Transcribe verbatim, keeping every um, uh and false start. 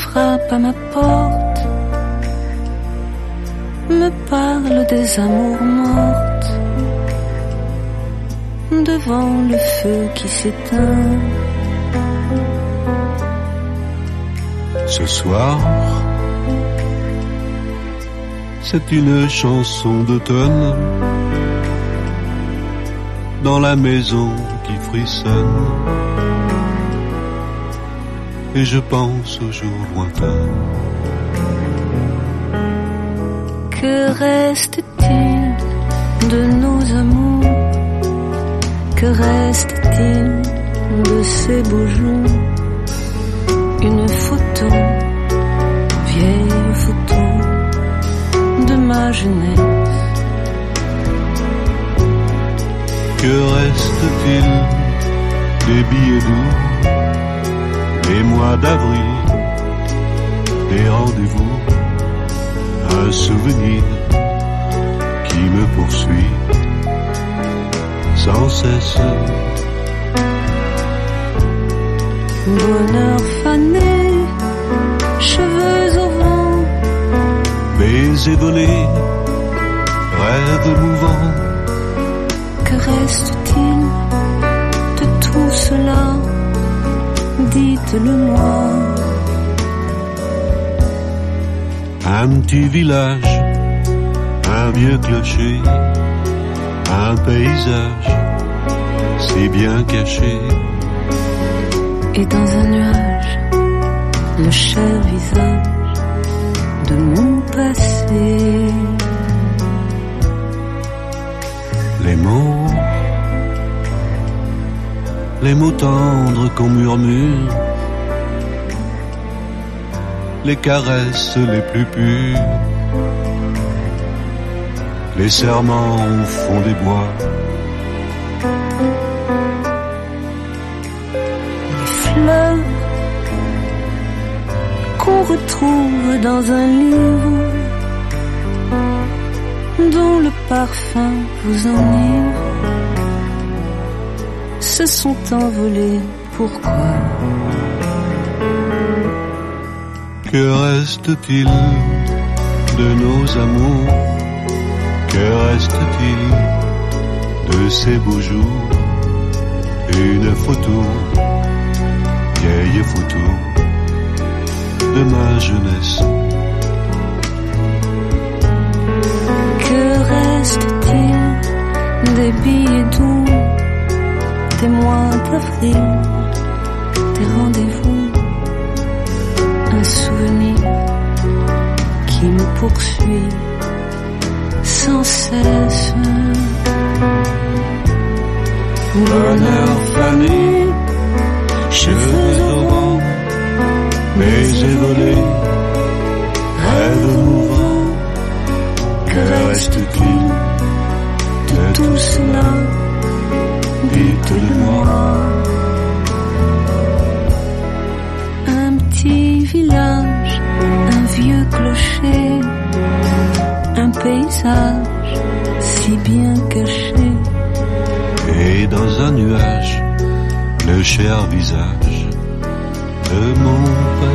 frappe à ma porte, me parle des amours mortes, devant le feu qui s'éteint. Ce soir, c'est une chanson d'automne dans la maison qui frissonne, et je pense aux jours lointains. Que reste-t-il de nos amours? Que reste-t-il de ces beaux jours? Une photo, vieille photo de ma jeunesse. Que reste-t-il des billets doux, des mois d'avril, des rendez-vous, un souvenir qui me poursuit sans cesse. Bonheur fané, cheveux au vent, baisers volés, rêves mouvants. Que reste-t-il de tout cela? Dites-le-moi. Un petit village, un vieux clocher, un paysage si bien caché. Et dans un nuage, le cher visage de mon passé. Les mots, les mots tendres qu'on murmure, les caresses les plus pures, les serments au fond des bois, les fleurs qu'on retrouve dans un livre dont le parfum vous enivre, se sont envolés. Pourquoi? Que reste-t-il de nos amours? Que reste-t-il de ces beaux jours? Une photo, vieille photo de ma jeunesse. Que reste-t-il des billets doux, des mois d'avril, des rendez-vous, un souvenir qui me poursuit sans cesse. Bonheur fané, cheveux au vent, baisers volés, rêves mouvants. Que reste-t-il de tout cela? Dites-le-moi. Un petit village, un vieux clocher, un paysage si bien caché. Et dans un nuage, le cher visage de mon